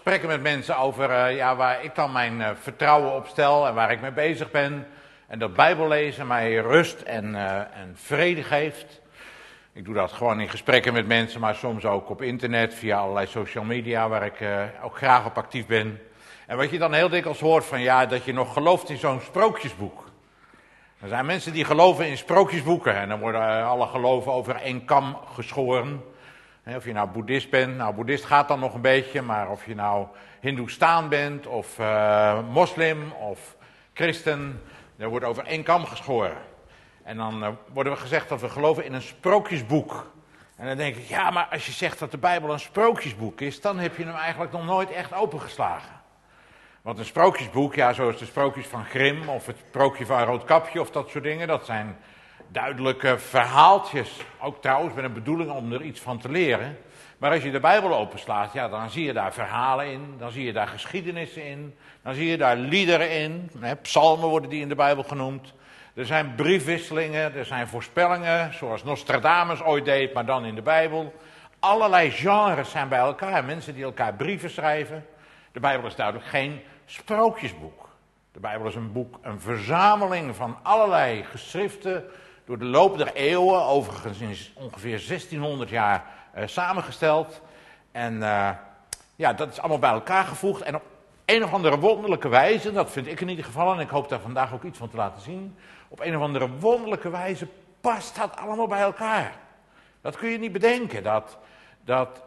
gesprekken met mensen over waar ik dan mijn vertrouwen op stel en waar ik mee bezig ben. En dat Bijbellezen mij rust en vrede geeft. Ik doe dat gewoon in gesprekken met mensen, maar soms ook op internet, via allerlei social media, waar ik ook graag op actief ben. En wat je dan heel dikwijls hoort van dat je nog gelooft in zo'n sprookjesboek. Er zijn mensen die geloven in sprookjesboeken en dan worden alle geloven over één kam geschoren. Of je nou boeddhist bent, boeddhist gaat dan nog een beetje, maar of je nou hindoestaan bent of moslim of christen, er wordt over één kam geschoren. En dan worden we gezegd dat we geloven in een sprookjesboek. En dan denk ik, maar als je zegt dat de Bijbel een sprookjesboek is, dan heb je hem eigenlijk nog nooit echt opengeslagen. Want een sprookjesboek, zoals de sprookjes van Grimm of het sprookje van Roodkapje of dat soort dingen, dat zijn duidelijke verhaaltjes. Ook trouwens met een bedoeling om er iets van te leren. Maar als je de Bijbel openslaat, dan zie je daar verhalen in, dan zie je daar geschiedenissen in, dan zie je daar liederen in. Psalmen worden die in de Bijbel genoemd. Er zijn briefwisselingen, er zijn voorspellingen, zoals Nostradamus ooit deed, maar dan in de Bijbel. Allerlei genres zijn bij elkaar, mensen die elkaar brieven schrijven. De Bijbel is duidelijk geen sprookjesboek. De Bijbel is een boek, een verzameling van allerlei geschriften, door de loop der eeuwen, overigens in ongeveer 1600 jaar samengesteld. En dat is allemaal bij elkaar gevoegd. En op een of andere wonderlijke wijze, dat vind ik in ieder geval, en ik hoop daar vandaag ook iets van te laten zien. Op een of andere wonderlijke wijze past dat allemaal bij elkaar. Dat kun je niet bedenken, dat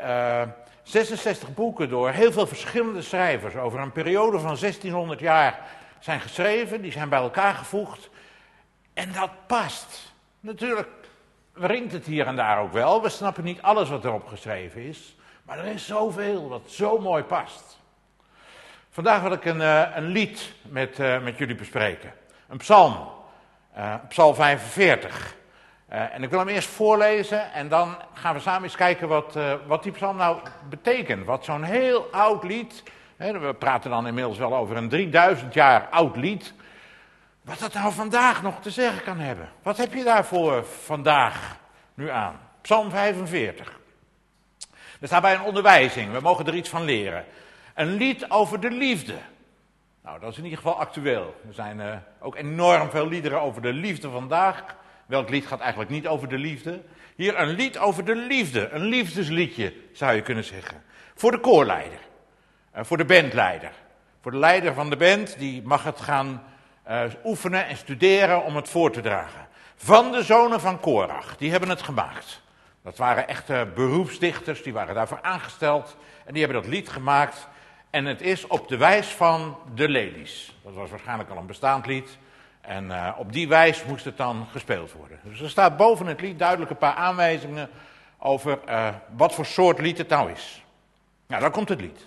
66 boeken door heel veel verschillende schrijvers over een periode van 1600 jaar zijn geschreven, die zijn bij elkaar gevoegd. En dat past. Natuurlijk wringt het hier en daar ook wel. We snappen niet alles wat erop geschreven is. Maar er is zoveel wat zo mooi past. Vandaag wil ik een lied met jullie bespreken. Een psalm. Psalm 45. En ik wil hem eerst voorlezen en dan gaan we samen eens kijken wat die psalm nou betekent. Wat zo'n heel oud lied, we praten dan inmiddels wel over een 3000 jaar oud lied. Wat dat nou vandaag nog te zeggen kan hebben. Wat heb je daarvoor vandaag nu aan? Psalm 45. Er staat bij een onderwijzing, we mogen er iets van leren. Een lied over de liefde. Nou, dat is in ieder geval actueel. Er zijn ook enorm veel liederen over de liefde vandaag. Welk lied gaat eigenlijk niet over de liefde? Hier een lied over de liefde. Een liefdesliedje, zou je kunnen zeggen. Voor de koorleider. Voor de bandleider. Voor de leider van de band, die mag het gaan oefenen en studeren om het voor te dragen. Van de zonen van Korach, die hebben het gemaakt. Dat waren echte beroepsdichters, die waren daarvoor aangesteld. En die hebben dat lied gemaakt. En het is op de wijs van de lelies. Dat was waarschijnlijk al een bestaand lied. En op die wijs moest het dan gespeeld worden. Dus er staat boven het lied duidelijk een paar aanwijzingen over wat voor soort lied het nou is. Nou, daar komt het lied.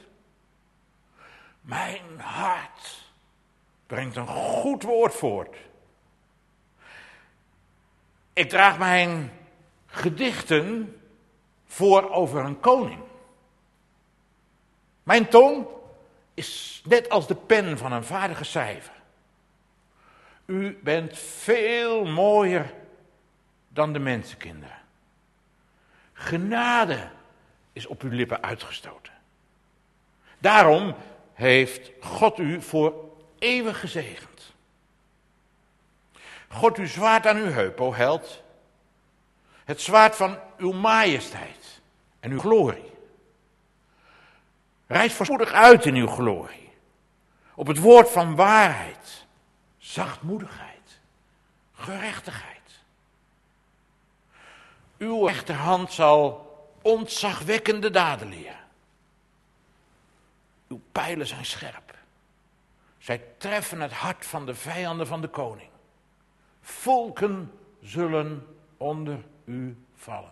Mijn hart brengt een goed woord voort. Ik draag mijn gedichten voor over een koning. Mijn tong is net als de pen van een vaardige schrijver. U bent veel mooier dan de mensenkinderen. Genade is op uw lippen uitgestoten. Daarom heeft God u voor eeuwig gezegend. God uw zwaard aan uw heup, o held. Het zwaard van uw majesteit en uw glorie. Reis voorspoedig uit in uw glorie. Op het woord van waarheid, zachtmoedigheid, gerechtigheid. Uw rechterhand zal ontzagwekkende daden leren. Uw pijlen zijn scherp. Zij treffen het hart van de vijanden van de koning. Volken zullen onder u vallen.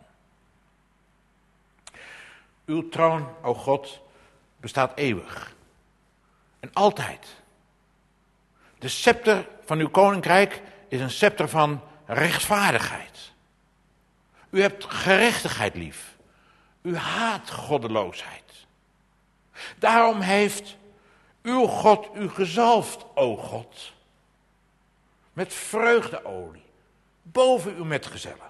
Uw troon, o God, bestaat eeuwig. En altijd. De scepter van uw koninkrijk is een scepter van rechtvaardigheid. U hebt gerechtigheid lief. U haat goddeloosheid. Daarom heeft uw God u gezalfd, o God. Met vreugdeolie, boven uw metgezellen.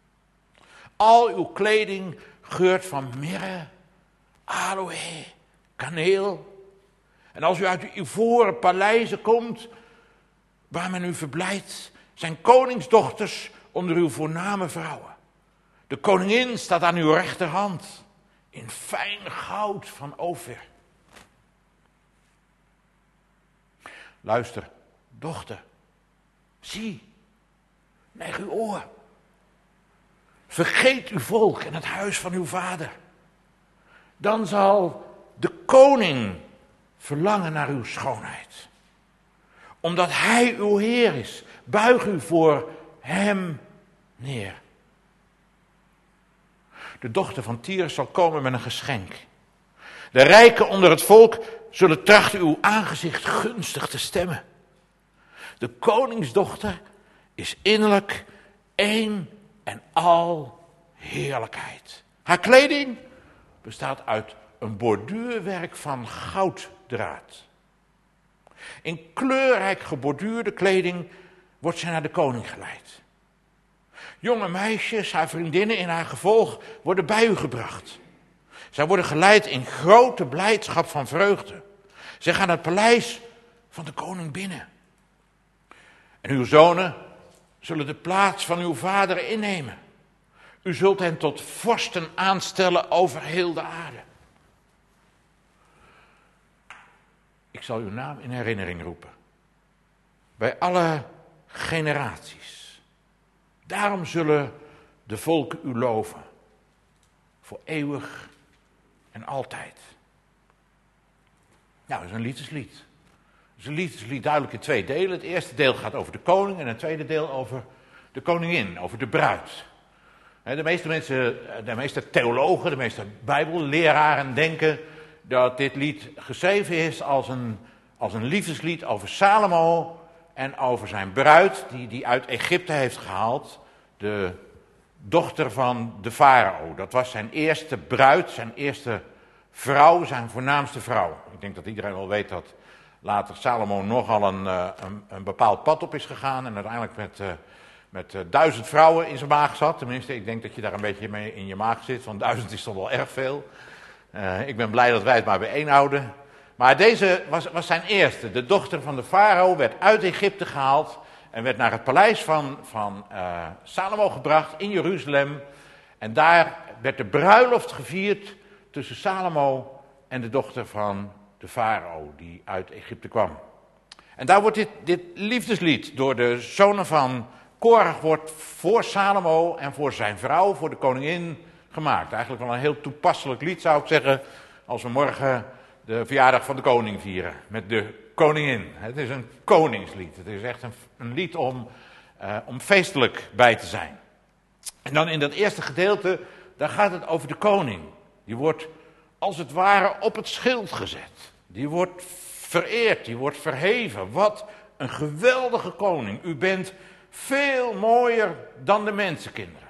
Al uw kleding geurt van mirre, aloë kaneel. En als u uit de ivoren paleizen komt, waar men u verblijdt, zijn koningsdochters onder uw voorname vrouwen. De koningin staat aan uw rechterhand, in fijn goud van Ofir. Luister, dochter, zie, neig uw oor. Vergeet uw volk en het huis van uw vader. Dan zal de koning verlangen naar uw schoonheid. Omdat hij uw Heer is, buig u voor hem neer. De dochter van Tyrus zal komen met een geschenk. De rijken onder het volk zullen trachten uw aangezicht gunstig te stemmen. De koningsdochter is innerlijk één en al heerlijkheid. Haar kleding bestaat uit een borduurwerk van gouddraad. In kleurrijk geborduurde kleding wordt zij naar de koning geleid. Jonge meisjes, haar vriendinnen in haar gevolg, worden bij u gebracht. Zij worden geleid in grote blijdschap van vreugde. Zij gaan het paleis van de koning binnen. En uw zonen zullen de plaats van uw vader innemen. U zult hen tot vorsten aanstellen over heel de aarde. Ik zal uw naam in herinnering roepen. Bij alle generaties. Daarom zullen de volken u loven. Voor eeuwig en altijd. Nou, dat is een liefdeslied. Het is een liefdeslied duidelijk in twee delen. Het eerste deel gaat over de koning en het tweede deel over de koningin, over de bruid. De meeste mensen, de meeste theologen, de meeste bijbelleraren denken dat dit lied geschreven is als een liefdeslied over Salomo en over zijn bruid die uit Egypte heeft gehaald, de dochter van de farao. Dat was zijn eerste bruid, zijn eerste vrouw, zijn voornaamste vrouw. Ik denk dat iedereen wel weet dat later Salomo nogal een bepaald pad op is gegaan en uiteindelijk met 1000 vrouwen in zijn maag zat. Tenminste, ik denk dat je daar een beetje mee in je maag zit, want 1000 is toch wel erg veel. Ik ben blij dat wij het maar bij één houden. Maar deze was zijn eerste. De dochter van de farao werd uit Egypte gehaald en werd naar het paleis van Salomo gebracht in Jeruzalem. En daar werd de bruiloft gevierd tussen Salomo en de dochter van de farao die uit Egypte kwam. En daar wordt dit liefdeslied door de zonen van Korach wordt voor Salomo en voor zijn vrouw, voor de koningin, gemaakt. Eigenlijk wel een heel toepasselijk lied, zou ik zeggen, als we morgen de verjaardag van de koning vieren, met de koningin. Het is een koningslied. Het is echt een lied om feestelijk bij te zijn. En dan in dat eerste gedeelte, daar gaat het over de koning. Die wordt als het ware op het schild gezet. Die wordt vereerd, die wordt verheven. Wat een geweldige koning. U bent veel mooier dan de mensenkinderen.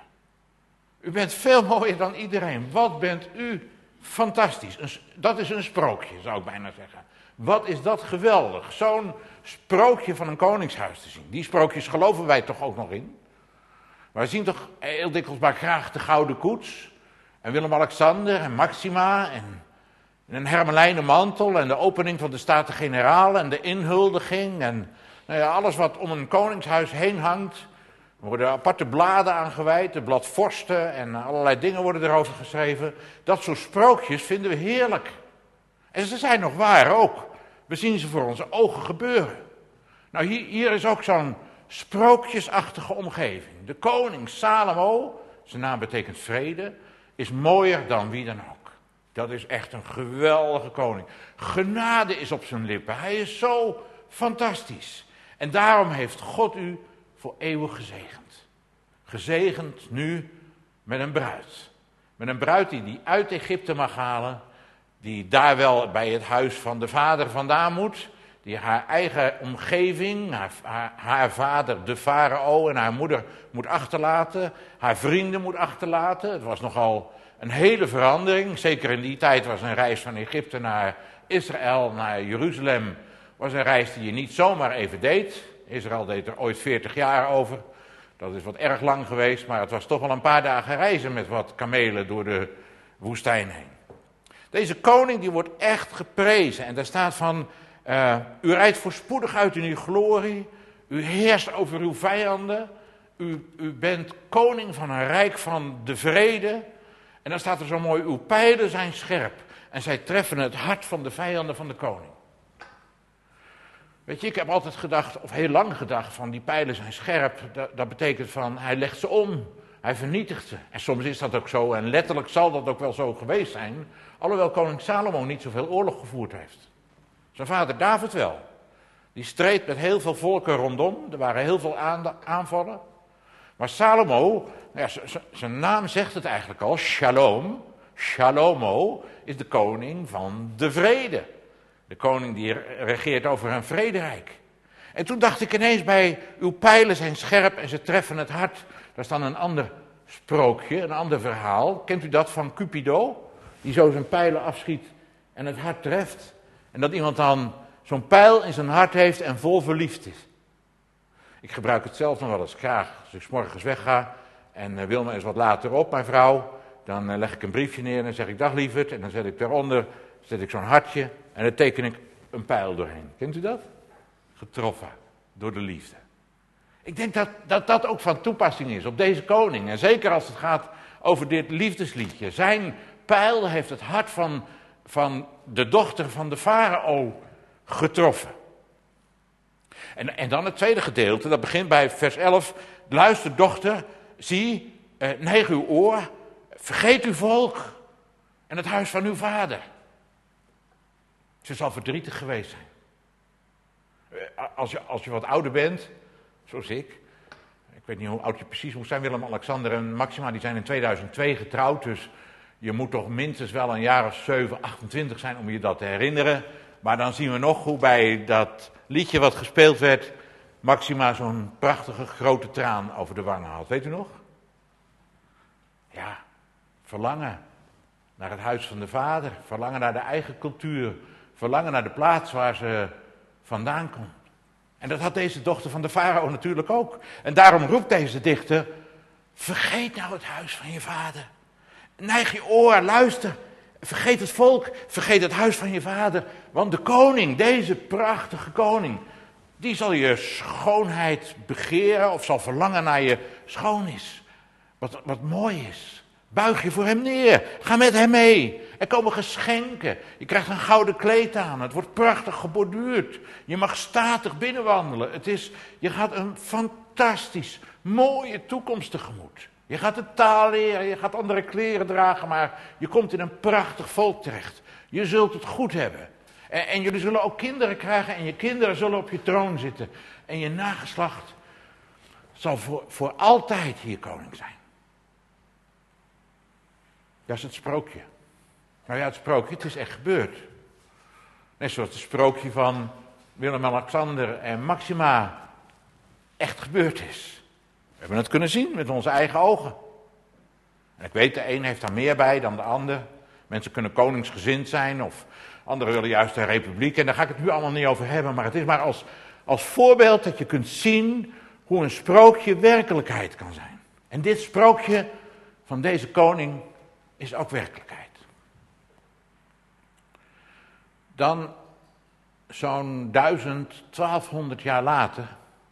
U bent veel mooier dan iedereen. Wat bent u fantastisch. Dat is een sprookje, zou ik bijna zeggen. Wat is dat geweldig. Zo'n sprookje van een koningshuis te zien. Die sprookjes geloven wij toch ook nog in. Wij zien toch heel dikwijls maar graag de gouden koets. En Willem-Alexander en Maxima en een hermelijnen mantel en de opening van de Staten-Generaal en de inhuldiging en alles wat om een koningshuis heen hangt. Er worden aparte bladen aangewijd, de blad Vorsten en allerlei dingen worden erover geschreven. Dat soort sprookjes vinden we heerlijk. En ze zijn nog waar ook. We zien ze voor onze ogen gebeuren. Nou, hier is ook zo'n sprookjesachtige omgeving. De koning Salomo, zijn naam betekent vrede, is mooier dan wie dan ook. Dat is echt een geweldige koning. Genade is op zijn lippen. Hij is zo fantastisch. En daarom heeft God u voor eeuwig gezegend. Gezegend nu met een bruid. Met een bruid die uit Egypte mag halen. Die daar wel bij het huis van de vader vandaan moet. Die haar eigen omgeving, haar vader de farao en haar moeder moet achterlaten. Haar vrienden moet achterlaten. Het was nogal een hele verandering. Zeker in die tijd was een reis van Egypte naar Israël, naar Jeruzalem, was een reis die je niet zomaar even deed. Israël deed er ooit 40 jaar over. Dat is wat erg lang geweest, maar het was toch wel een paar dagen reizen met wat kamelen door de woestijn heen. Deze koning die wordt echt geprezen. En daar staat van, u rijdt voorspoedig uit in uw glorie. U heerst over uw vijanden. U bent koning van een rijk van de vrede. En dan staat er zo mooi, uw pijlen zijn scherp. En zij treffen het hart van de vijanden van de koning. Weet je, ik heb altijd gedacht, of heel lang gedacht, van die pijlen zijn scherp. Dat betekent van, hij legt ze om. Hij vernietigt ze. En soms is dat ook zo. En letterlijk zal dat ook wel zo geweest zijn. Alhoewel koning Salomo niet zoveel oorlog gevoerd heeft. Zijn vader David wel. Die streed met heel veel volken rondom. Er waren heel veel aanvallen. Maar Salomo, nou ja, zijn naam zegt het eigenlijk al. Shalom. Shalomo is de koning van de vrede. De koning die regeert over een vrederijk. En toen dacht ik ineens bij, uw pijlen zijn scherp en ze treffen het hart. Daar is dan een ander sprookje, een ander verhaal. Kent u dat van Cupido? Die zo zijn pijlen afschiet en het hart treft. En dat iemand dan zo'n pijl in zijn hart heeft en vol verliefd is. Ik gebruik het zelf nog wel eens graag. Als ik 's morgens wegga en wil me eens wat later op, mijn vrouw. Dan leg ik een briefje neer en dan zeg ik dag lieverd. En dan zet ik daaronder zo'n hartje en dan teken ik een pijl doorheen. Kent u dat? Getroffen door de liefde. Ik denk dat ook van toepassing is op deze koning. En zeker als het gaat over dit liefdesliedje. Zijn pijl heeft het hart van de dochter van de farao getroffen. En dan het tweede gedeelte, dat begint bij vers 11. Luister dochter, zie, neig uw oor, vergeet uw volk en het huis van uw vader. Ze zal verdrietig geweest zijn. Als je wat ouder bent, zoals ik weet niet hoe oud je precies moet zijn, Willem-Alexander en Maxima, die zijn in 2002 getrouwd, dus je moet toch minstens wel een jaar of 7, 28 zijn om je dat te herinneren. Maar dan zien we nog hoe bij dat liedje wat gespeeld werd, Maxima zo'n prachtige grote traan over de wangen had. Weet u nog? Ja, verlangen naar het huis van de vader, verlangen naar de eigen cultuur, verlangen naar de plaats waar ze vandaan komt. En dat had deze dochter van de farao natuurlijk ook. En daarom roept deze dichter, vergeet nou het huis van je vader. Neig je oor, luister. Vergeet het volk, vergeet het huis van je vader. Want de koning, deze prachtige koning, die zal je schoonheid begeren of zal verlangen naar je schoonnis. Wat mooi is. Buig je voor hem neer. Ga met hem mee. Er komen geschenken. Je krijgt een gouden kleed aan. Het wordt prachtig geborduurd. Je mag statig binnenwandelen. Je gaat een fantastisch mooie toekomst tegemoet. Je gaat de taal leren, je gaat andere kleren dragen, maar je komt in een prachtig volk terecht. Je zult het goed hebben. En jullie zullen ook kinderen krijgen en je kinderen zullen op je troon zitten. En je nageslacht zal voor altijd hier koning zijn. Dat is het sprookje. Nou ja, het sprookje, het is echt gebeurd. Net zoals het sprookje van Willem-Alexander en Maxima echt gebeurd is. We hebben het kunnen zien met onze eigen ogen. En ik weet, de een heeft daar meer bij dan de ander. Mensen kunnen koningsgezind zijn of anderen willen juist een republiek. En daar ga ik het nu allemaal niet over hebben. Maar het is maar als voorbeeld dat je kunt zien hoe een sprookje werkelijkheid kan zijn. En dit sprookje van deze koning is ook werkelijkheid. Dan zo'n 1200 jaar later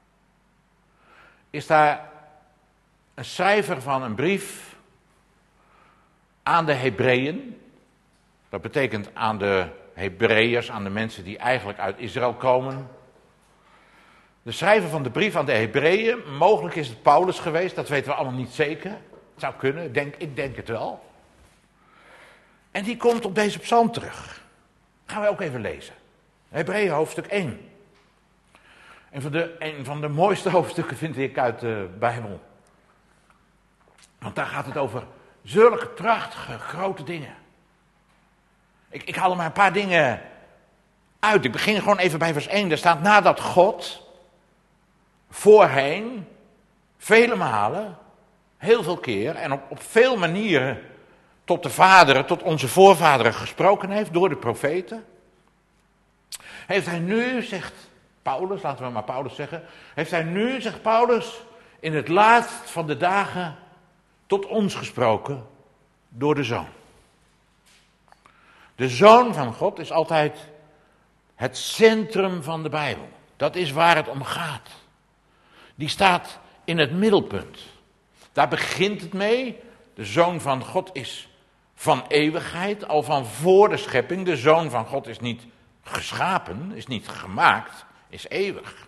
is daar een schrijver van een brief aan de Hebreeën. Dat betekent aan de Hebreeërs, aan de mensen die eigenlijk uit Israël komen. De schrijver van de brief aan de Hebreeën, mogelijk is het Paulus geweest, dat weten we allemaal niet zeker. Het zou kunnen, ik denk het wel. En die komt op deze psalm terug. Gaan we ook even lezen. Hebreeën hoofdstuk 1. Een van de mooiste hoofdstukken vind ik uit de Bijbel. Want daar gaat het over zulke prachtige, grote dingen. Ik haal er maar een paar dingen uit. Ik begin gewoon even bij vers 1. Er staat nadat God voorheen, vele malen, heel veel keer en op veel manieren tot de vaderen, tot onze voorvaderen gesproken heeft door de profeten. Heeft hij nu, zegt Paulus, laten we maar Paulus zeggen, heeft hij nu, zegt Paulus, in het laatst van de dagen tot ons gesproken door de Zoon. De Zoon van God is altijd het centrum van de Bijbel. Dat is waar het om gaat. Die staat in het middelpunt. Daar begint het mee. De Zoon van God is van eeuwigheid, al van voor de schepping. De Zoon van God is niet geschapen, is niet gemaakt, is eeuwig.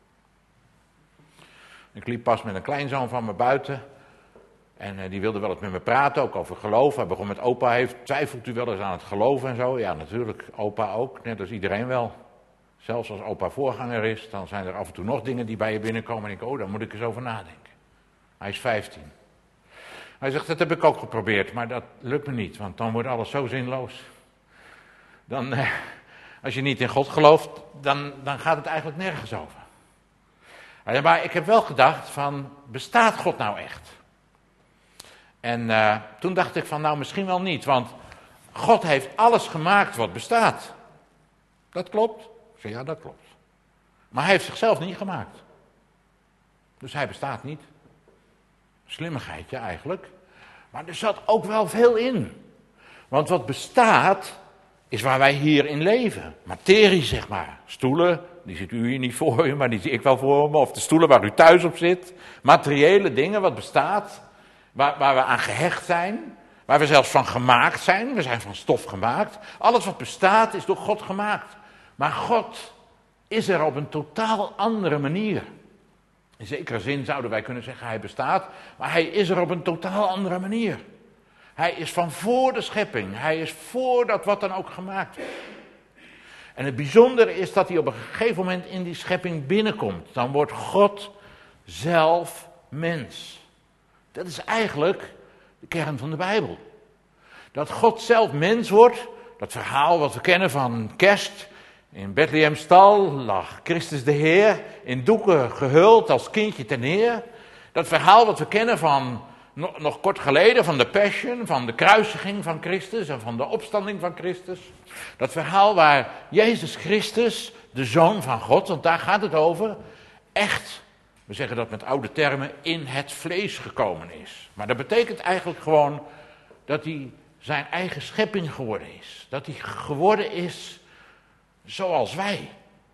Ik liep pas met een kleinzoon van me buiten. En die wilde wel eens met me praten, ook over geloof. Hij begon met opa, twijfelt u wel eens aan het geloven en zo? Ja, natuurlijk, opa ook, net als iedereen wel. Zelfs als opa voorganger is, dan zijn er af en toe nog dingen die bij je binnenkomen. En ik denk, daar moet ik eens over nadenken. Hij is 15. Hij zegt, dat heb ik ook geprobeerd, maar dat lukt me niet, want dan wordt alles zo zinloos. Dan, als je niet in God gelooft, dan gaat het eigenlijk nergens over. Maar ik heb wel gedacht van, bestaat God nou echt? En toen dacht ik van, nou misschien wel niet, want God heeft alles gemaakt wat bestaat. Dat klopt? Ik zei, ja, dat klopt. Maar hij heeft zichzelf niet gemaakt. Dus hij bestaat niet. Slimmigheidje eigenlijk. Maar er zat ook wel veel in. Want wat bestaat, is waar wij hier in leven. Materie, zeg maar. Stoelen, die ziet u hier niet voor u, maar die zie ik wel voor me. Of de stoelen waar u thuis op zit. Materiële dingen, wat bestaat. Waar we aan gehecht zijn. Waar we zelfs van gemaakt zijn. We zijn van stof gemaakt. Alles wat bestaat is door God gemaakt. Maar God is er op een totaal andere manier. In zekere zin zouden wij kunnen zeggen hij bestaat. Maar hij is er op een totaal andere manier. Hij is van voor de schepping. Hij is voordat wat dan ook gemaakt werd. En het bijzondere is dat hij op een gegeven moment in die schepping binnenkomt. Dan wordt God zelf mens. Dat is eigenlijk de kern van de Bijbel. Dat God zelf mens wordt, dat verhaal wat we kennen van kerst. In Bethlehem stal lag Christus de Heer, in doeken gehuld als kindje ten Heer. Dat verhaal wat we kennen van nog kort geleden, van de Passion, van de kruisiging van Christus en van de opstanding van Christus. Dat verhaal waar Jezus Christus, de Zoon van God, want daar gaat het over, echt, we zeggen dat met oude termen, in het vlees gekomen is. Maar dat betekent eigenlijk gewoon dat hij zijn eigen schepping geworden is. Dat hij geworden is zoals wij.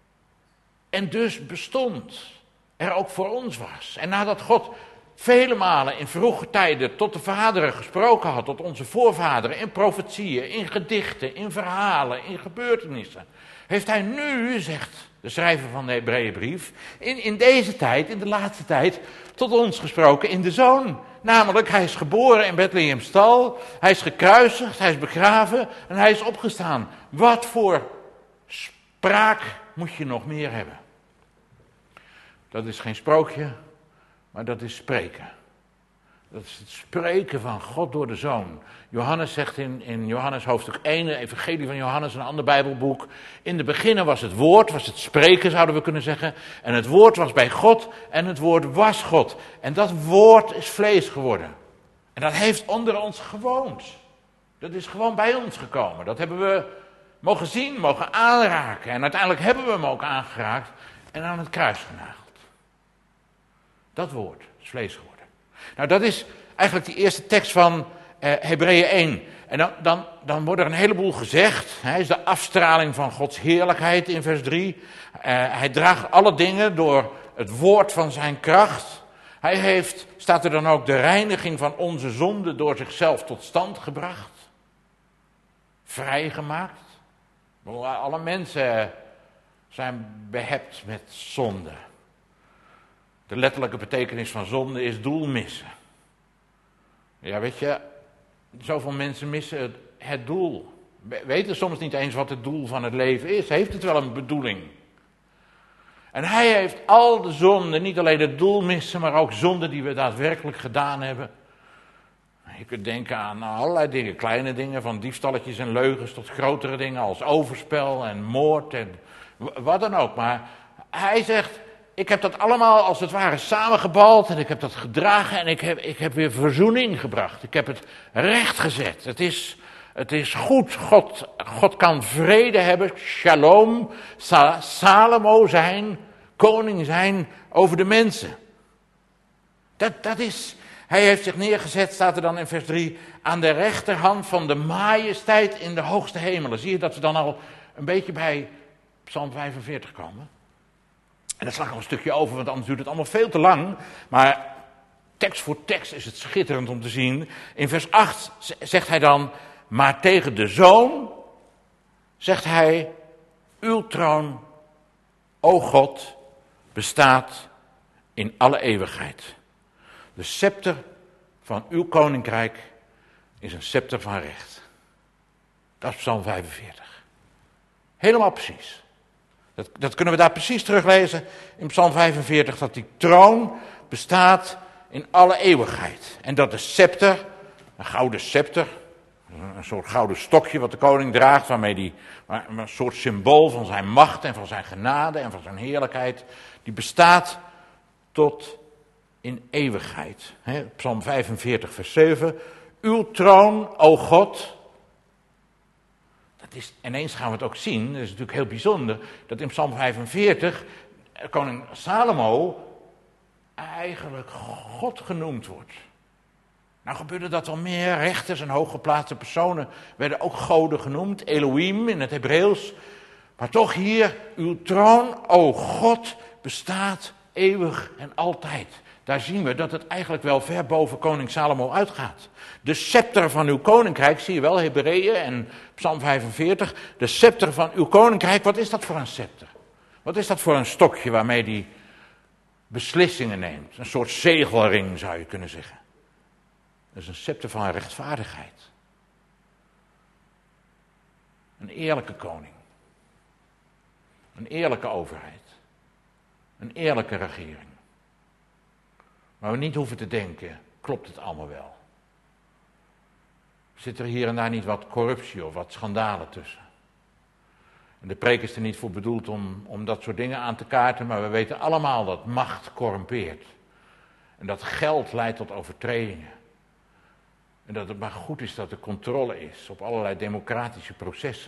En dus bestond. Er ook voor ons was. En nadat God vele malen in vroege tijden tot de vaderen gesproken had, tot onze voorvaderen, in profetieën, in gedichten, in verhalen, in gebeurtenissen, heeft hij nu, zegt de schrijver van de Hebreeënbrief, in deze tijd, in de laatste tijd, tot ons gesproken in de Zoon. Namelijk, hij is geboren in Bethlehem stal, hij is gekruisigd, hij is begraven en hij is opgestaan. Wat voor spraak moet je nog meer hebben? Dat is geen sprookje, maar dat is spreken. Dat is het spreken van God door de Zoon. Johannes zegt in Johannes hoofdstuk 1, de evangelie van Johannes, een ander Bijbelboek. In de beginnen was het woord, was het spreken zouden we kunnen zeggen. En het woord was bij God en het woord was God. En dat woord is vlees geworden. En dat heeft onder ons gewoond. Dat is gewoon bij ons gekomen. Dat hebben we mogen zien, mogen aanraken. En uiteindelijk hebben we hem ook aangeraakt en aan het kruis genageld. Dat woord is vlees geworden. Nou, dat is eigenlijk die eerste tekst van Hebreeën 1. En dan wordt er een heleboel gezegd. Hij is de afstraling van Gods heerlijkheid in vers 3. Hij draagt alle dingen door het woord van zijn kracht. Hij heeft, staat er dan ook, de reiniging van onze zonde door zichzelf tot stand gebracht. Vrijgemaakt. Alle mensen zijn behept met zonde. De letterlijke betekenis van zonde is doel missen. Ja, weet je, zoveel mensen missen het doel. Weten soms niet eens wat het doel van het leven is. Heeft het wel een bedoeling? En hij heeft al de zonden, niet alleen het doel missen, maar ook zonden die we daadwerkelijk gedaan hebben. Je kunt denken aan allerlei dingen, kleine dingen, van diefstalletjes en leugens tot grotere dingen als overspel en moord en wat dan ook. Maar hij zegt, ik heb dat allemaal als het ware samengebald en ik heb dat gedragen en ik heb weer verzoening gebracht. Ik heb het recht gezet. Het is goed. God kan vrede hebben, shalom, Salomo zijn, koning zijn over de mensen. Dat is, Hij heeft zich neergezet, staat er dan in vers 3, aan de rechterhand van de majesteit in de hoogste hemelen. Zie je dat we dan al een beetje bij Psalm 45 komen? En daar sla ik nog een stukje over, want anders duurt het allemaal veel te lang. Maar tekst voor tekst is het schitterend om te zien. In vers 8 zegt hij dan, maar tegen de Zoon zegt hij, uw troon, o God, bestaat in alle eeuwigheid. De scepter van uw koninkrijk is een scepter van recht. Dat is Psalm 45. Helemaal precies. Dat kunnen we daar precies teruglezen in Psalm 45, dat die troon bestaat in alle eeuwigheid. En dat de scepter, een gouden scepter, een soort gouden stokje wat de koning draagt, waarmee een soort symbool van zijn macht en van zijn genade en van zijn heerlijkheid, die bestaat tot in eeuwigheid. Psalm 45 vers 7, uw troon, o God. Ineens gaan we het ook zien, dat is natuurlijk heel bijzonder, dat in Psalm 45 koning Salomo eigenlijk God genoemd wordt. Nou gebeurde dat wel meer, rechters en hooggeplaatste personen werden ook goden genoemd, Elohim in het Hebreeuws. Maar toch hier, uw troon, o God, bestaat eeuwig en altijd. Daar zien we dat het eigenlijk wel ver boven koning Salomo uitgaat. De scepter van uw koninkrijk, zie je wel, Hebreeën en Psalm 45. De scepter van uw koninkrijk, wat is dat voor een scepter? Wat is dat voor een stokje waarmee die beslissingen neemt? Een soort zegelring zou je kunnen zeggen. Dat is een scepter van rechtvaardigheid. Een eerlijke koning. Een eerlijke overheid. Een eerlijke regering. Maar we niet hoeven te denken, klopt het allemaal wel? Zit er hier en daar niet wat corruptie of wat schandalen tussen? En de preek is er niet voor bedoeld om dat soort dingen aan te kaarten, maar we weten allemaal dat macht corrumpeert. En dat geld leidt tot overtredingen. En dat het maar goed is dat er controle is op allerlei democratische processen.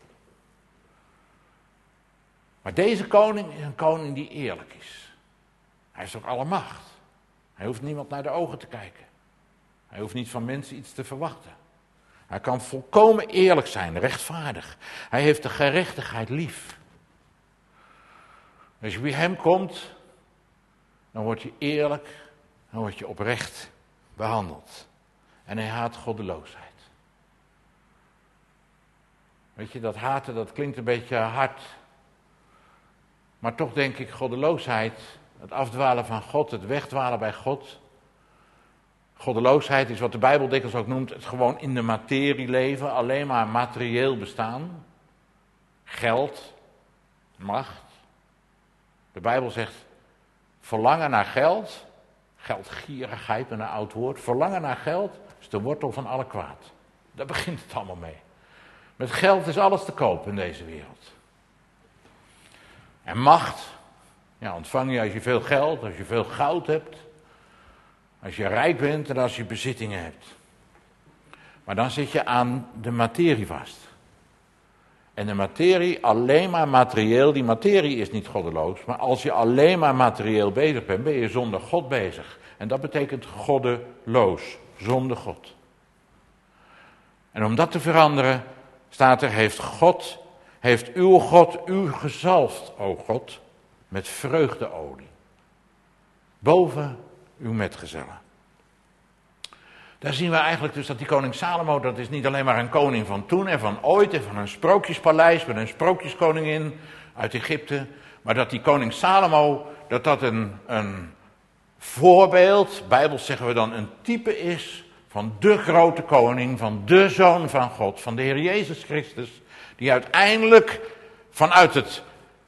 Maar deze koning is een koning die eerlijk is. Hij heeft ook alle macht. Hij hoeft niemand naar de ogen te kijken. Hij hoeft niet van mensen iets te verwachten. Hij kan volkomen eerlijk zijn, rechtvaardig. Hij heeft de gerechtigheid lief. Als je bij hem komt, dan word je eerlijk, dan word je oprecht behandeld. En hij haat goddeloosheid. Weet je, dat haten, dat klinkt een beetje hard. Maar toch denk ik, goddeloosheid, het afdwalen van God, het wegdwalen bij God. Goddeloosheid is wat de Bijbel dikwijls ook noemt, het gewoon in de materie leven, alleen maar materieel bestaan. Geld, macht. De Bijbel zegt, verlangen naar geld, geldgierigheid met een oud woord, verlangen naar geld is de wortel van alle kwaad. Daar begint het allemaal mee. Met geld is alles te koop in deze wereld. En macht, ja, ontvang je als je veel geld, als je veel goud hebt, als je rijk bent en als je bezittingen hebt. Maar dan zit je aan de materie vast. En de materie, alleen maar materieel, die materie is niet goddeloos, maar als je alleen maar materieel bezig bent, ben je zonder God bezig. En dat betekent goddeloos, zonder God. En om dat te veranderen, staat er, heeft uw God u gezalfd, o God, met vreugdeolie. Boven uw metgezellen. Daar zien we eigenlijk dus dat die koning Salomo, dat is niet alleen maar een koning van toen en van ooit en van een sprookjespaleis met een sprookjeskoningin uit Egypte, maar dat die koning Salomo, dat een voorbeeld, Bijbels zeggen we dan een type is van de grote koning, van de Zoon van God, van de Heer Jezus Christus, die uiteindelijk vanuit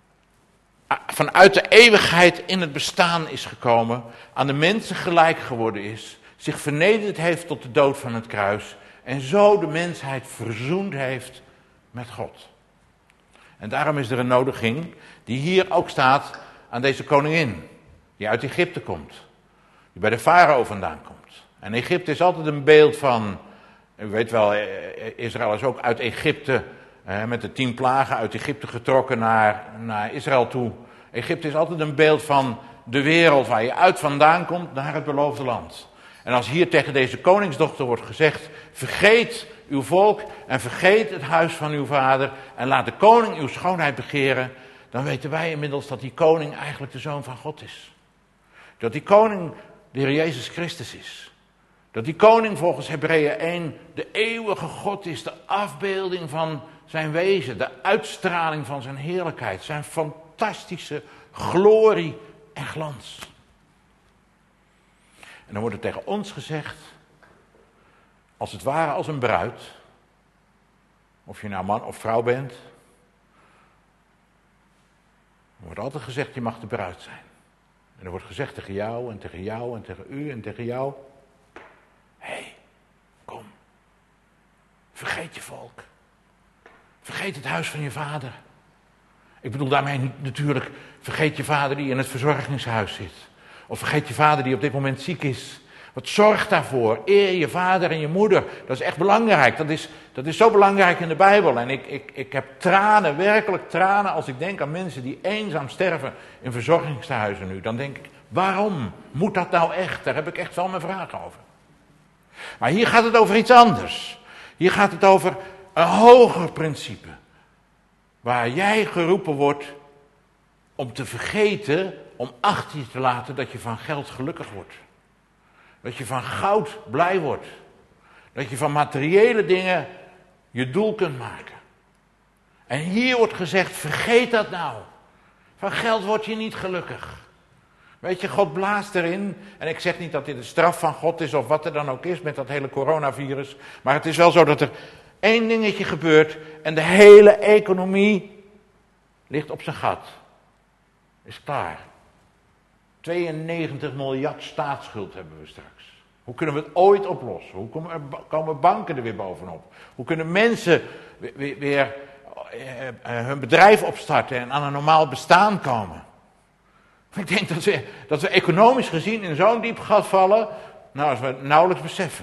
de eeuwigheid in het bestaan is gekomen, aan de mensen gelijk geworden is, zich vernederd heeft tot de dood van het kruis en zo de mensheid verzoend heeft met God. En daarom is er een nodiging die hier ook staat aan deze koningin, die uit Egypte komt, die bij de farao vandaan komt. En Egypte is altijd een beeld van, u weet wel, Israël is ook uit Egypte, met de 10 plagen uit Egypte getrokken naar Israël toe. Egypte is altijd een beeld van de wereld waar je uit vandaan komt naar het beloofde land. En als hier tegen deze koningsdochter wordt gezegd, vergeet uw volk en vergeet het huis van uw vader en laat de koning uw schoonheid begeren, dan weten wij inmiddels dat die koning eigenlijk de Zoon van God is. Dat die koning de Heer Jezus Christus is. Dat die koning volgens Hebreeën 1 de eeuwige God is, de afbeelding van zijn wezen, de uitstraling van zijn heerlijkheid, zijn fantastische glorie en glans. En dan wordt er tegen ons gezegd, als het ware als een bruid, of je nou man of vrouw bent, er wordt altijd gezegd, je mag de bruid zijn. En er wordt gezegd tegen jou en tegen jou en tegen u en tegen jou, hé, kom, vergeet je volk. Vergeet het huis van je vader. Ik bedoel daarmee niet natuurlijk, vergeet je vader die in het verzorgingshuis zit. Of vergeet je vader die op dit moment ziek is. Wat zorg daarvoor. Eer je vader en je moeder. Dat is echt belangrijk. Dat is zo belangrijk in de Bijbel. En ik heb tranen, werkelijk tranen, als ik denk aan mensen die eenzaam sterven in verzorgingstehuizen nu. Dan denk ik, waarom moet dat nou echt? Daar heb ik echt wel mijn vragen over. Maar hier gaat het over iets anders. Hier gaat het over een hoger principe. Waar jij geroepen wordt om te vergeten, om achter je te laten dat je van geld gelukkig wordt. Dat je van goud blij wordt. Dat je van materiële dingen je doel kunt maken. En hier wordt gezegd, vergeet dat nou. Van geld word je niet gelukkig. Weet je, God blaast erin. En ik zeg niet dat dit een straf van God is of wat er dan ook is met dat hele coronavirus. Maar het is wel zo dat er één dingetje gebeurt en de hele economie ligt op zijn gat. Is klaar. 92 miljard staatsschuld hebben we straks. Hoe kunnen we het ooit oplossen? Hoe komen banken er weer bovenop? Hoe kunnen mensen weer hun bedrijf opstarten en aan een normaal bestaan komen? Ik denk dat we economisch gezien in zo'n diep gat vallen, nou, als we het nauwelijks beseffen.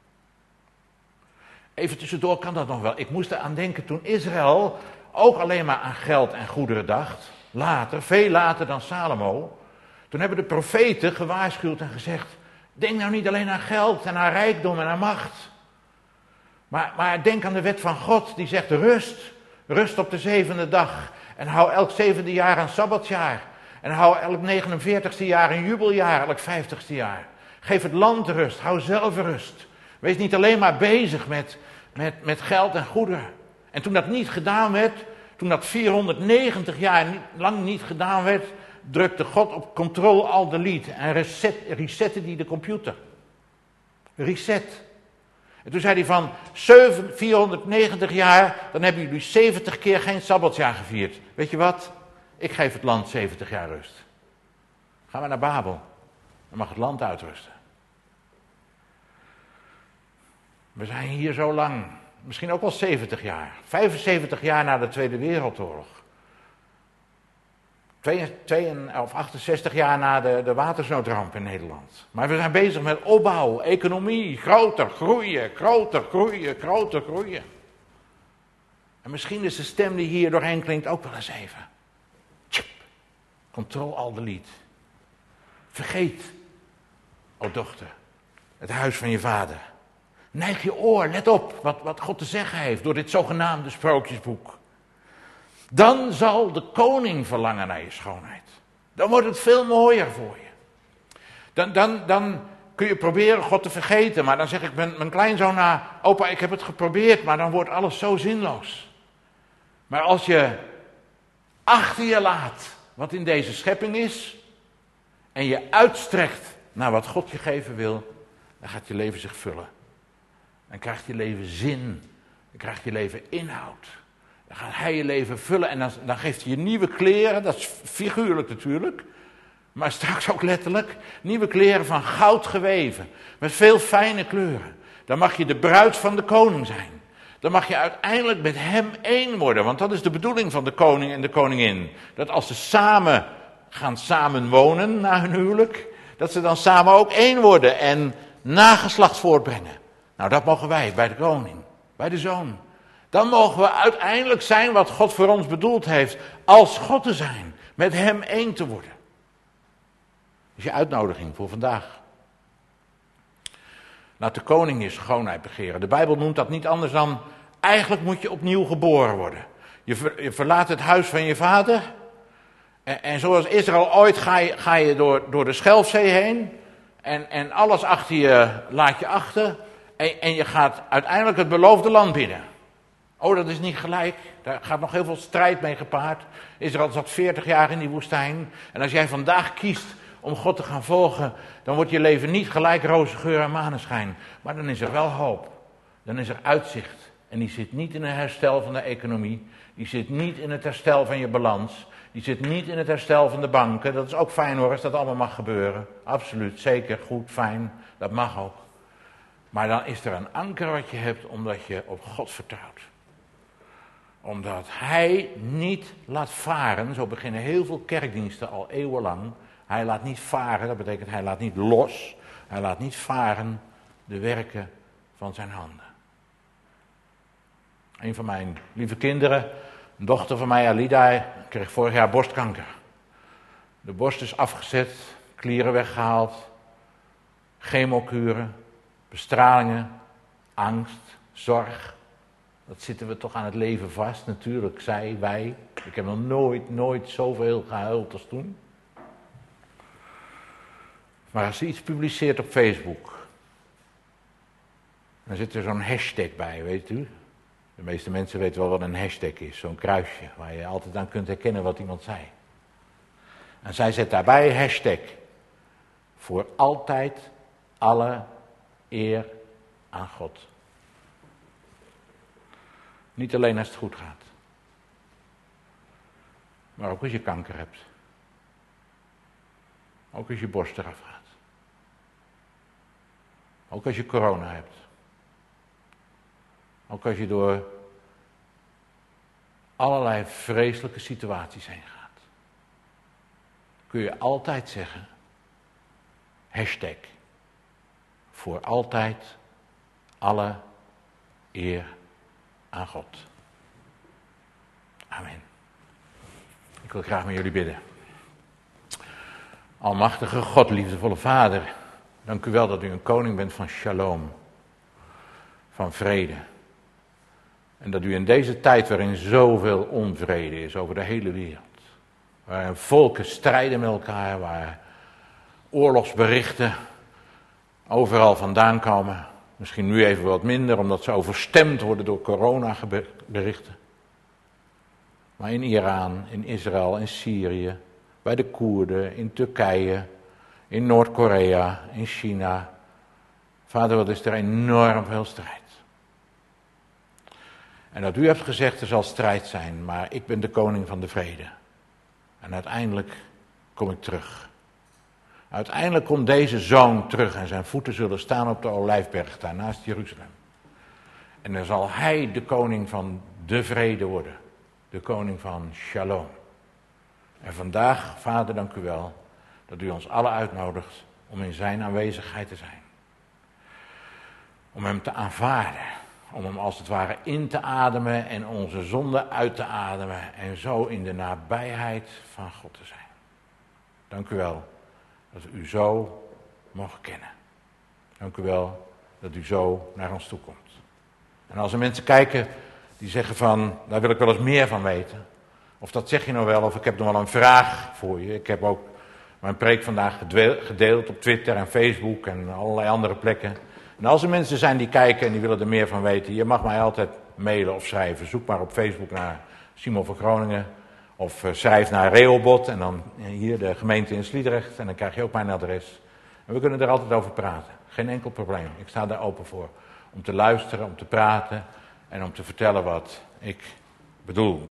Even tussendoor kan dat nog wel. Ik moest eraan denken toen Israël ook alleen maar aan geld en goederen dacht. Later, veel later dan Salomo. Toen hebben de profeten gewaarschuwd en gezegd, denk nou niet alleen aan geld en aan rijkdom en aan macht. Maar denk aan de wet van God die zegt rust. Rust op de 7e dag. En hou elk 7e jaar een sabbatsjaar. En hou elk 49e jaar een jubeljaar, elk 50e jaar. Geef het land rust, hou zelf rust. Wees niet alleen maar bezig met geld en goederen. En toen dat niet gedaan werd, toen dat 490 jaar lang niet gedaan werd, drukte God op Ctrl-Alt-Delete en resette die de computer. Reset. En toen zei hij van 490 jaar, dan hebben jullie 70 keer geen sabbatsjaar gevierd. Weet je wat? Ik geef het land 70 jaar rust. Gaan we naar Babel. Dan mag het land uitrusten. We zijn hier zo lang. Misschien ook wel 70 jaar. 75 jaar na de Tweede Wereldoorlog. 68 jaar na de watersnoodramp in Nederland. Maar we zijn bezig met opbouw, economie, groter groeien, groter groeien, groter groeien. En misschien is de stem die hier doorheen klinkt ook wel eens even. Ctrl-Alt-Delete. Vergeet, o dochter, het huis van je vader. Neig je oor, let op wat God te zeggen heeft door dit zogenaamde sprookjesboek. Dan zal de koning verlangen naar je schoonheid. Dan wordt het veel mooier voor je. Dan kun je proberen God te vergeten. Maar dan zeg ik mijn kleinzoon na, opa, ik heb het geprobeerd, maar dan wordt alles zo zinloos. Maar als je achter je laat wat in deze schepping is, en je uitstrekt naar wat God je geven wil, dan gaat je leven zich vullen. Dan krijgt je leven zin. Dan krijgt je leven inhoud. Dan gaat hij je leven vullen en dan geeft hij je nieuwe kleren. Dat is figuurlijk natuurlijk. Maar straks ook letterlijk. Nieuwe kleren van goud geweven. Met veel fijne kleuren. Dan mag je de bruid van de koning zijn. Dan mag je uiteindelijk met hem één worden. Want dat is de bedoeling van de koning en de koningin. Dat als ze samen gaan samenwonen na hun huwelijk, dat ze dan samen ook één worden en nageslacht voortbrengen. Nou, dat mogen wij bij de koning, bij de zoon. Dan mogen we uiteindelijk zijn wat God voor ons bedoeld heeft, als God te zijn, met hem één te worden. Dat is je uitnodiging voor vandaag. Laat de koning je schoonheid begeren. De Bijbel noemt dat niet anders dan, eigenlijk moet je opnieuw geboren worden. Je verlaat het huis van je vader. En zoals Israël ooit ga je door de Schelfzee heen. En alles achter je laat je achter. En je gaat uiteindelijk het beloofde land binnen. Oh, dat is niet gelijk. Daar gaat nog heel veel strijd mee gepaard. Israël zat 40 jaar in die woestijn. En als jij vandaag kiest om God te gaan volgen, dan wordt je leven niet gelijk roze geur en maneschijn. Maar dan is er wel hoop. Dan is er uitzicht. En die zit niet in het herstel van de economie. Die zit niet in het herstel van je balans. Die zit niet in het herstel van de banken. Dat is ook fijn hoor, als dat allemaal mag gebeuren. Absoluut, zeker, goed, fijn. Dat mag ook. Maar dan is er een anker wat je hebt omdat je op God vertrouwt. Omdat Hij niet laat varen, zo beginnen heel veel kerkdiensten al eeuwenlang. Hij laat niet varen, dat betekent hij laat niet los. Hij laat niet varen de werken van zijn handen. Een van mijn lieve kinderen, een dochter van mij, Alida, kreeg vorig jaar borstkanker. De borst is afgezet, klieren weggehaald, chemokuren, bestralingen, angst, zorg. Dat zitten we toch aan het leven vast, natuurlijk, wij. Ik heb nog nooit zoveel gehuild als toen. Maar als ze iets publiceert op Facebook, dan zit er zo'n hashtag bij, weet u. De meeste mensen weten wel wat een hashtag is, zo'n kruisje, waar je altijd aan kunt herkennen wat iemand zei. En zij zet daarbij hashtag, voor altijd alle eer aan God. Niet alleen als het goed gaat, maar ook als je kanker hebt. Ook als je borst eraf gaat. Ook als je corona hebt. Ook als je door allerlei vreselijke situaties heen gaat. Kun je altijd zeggen, hashtag, voor altijd alle eer aan God. Amen. Ik wil graag met jullie bidden. Almachtige God, liefdevolle Vader, dank u wel dat u een koning bent van shalom, van vrede. En dat u in deze tijd waarin zoveel onvrede is over de hele wereld, waar volken strijden met elkaar, waar oorlogsberichten overal vandaan komen, misschien nu even wat minder omdat ze overstemd worden door coronaberichten. Maar in Iran, in Israël, in Syrië, bij de Koerden, in Turkije, in Noord-Korea, in China. Vader, wat is er enorm veel strijd. En dat u hebt gezegd, er zal strijd zijn, maar ik ben de koning van de vrede. En uiteindelijk kom ik terug. Uiteindelijk komt deze zoon terug en zijn voeten zullen staan op de Olijfberg, daar naast Jeruzalem. En dan zal hij de koning van de vrede worden. De koning van shalom. En vandaag, Vader, dank u wel dat u ons allen uitnodigt om in zijn aanwezigheid te zijn. Om hem te aanvaarden. Om hem als het ware in te ademen en onze zonde uit te ademen. En zo in de nabijheid van God te zijn. Dank u wel dat we u zo mogen kennen. Dank u wel dat u zo naar ons toe komt. En als er mensen kijken die zeggen van, daar wil ik wel eens meer van weten. Of dat zeg je nou wel, of ik heb nog wel een vraag voor je. Ik heb ook mijn preek vandaag gedeeld op Twitter en Facebook en allerlei andere plekken. En als er mensen zijn die kijken en die willen er meer van weten, je mag mij altijd mailen of schrijven. Zoek maar op Facebook naar Simon van Groningen. Of schrijf naar Rehoboth en dan hier de gemeente in Sliedrecht. En dan krijg je ook mijn adres. En we kunnen er altijd over praten. Geen enkel probleem. Ik sta daar open voor. Om te luisteren, om te praten en om te vertellen wat ik bedoel.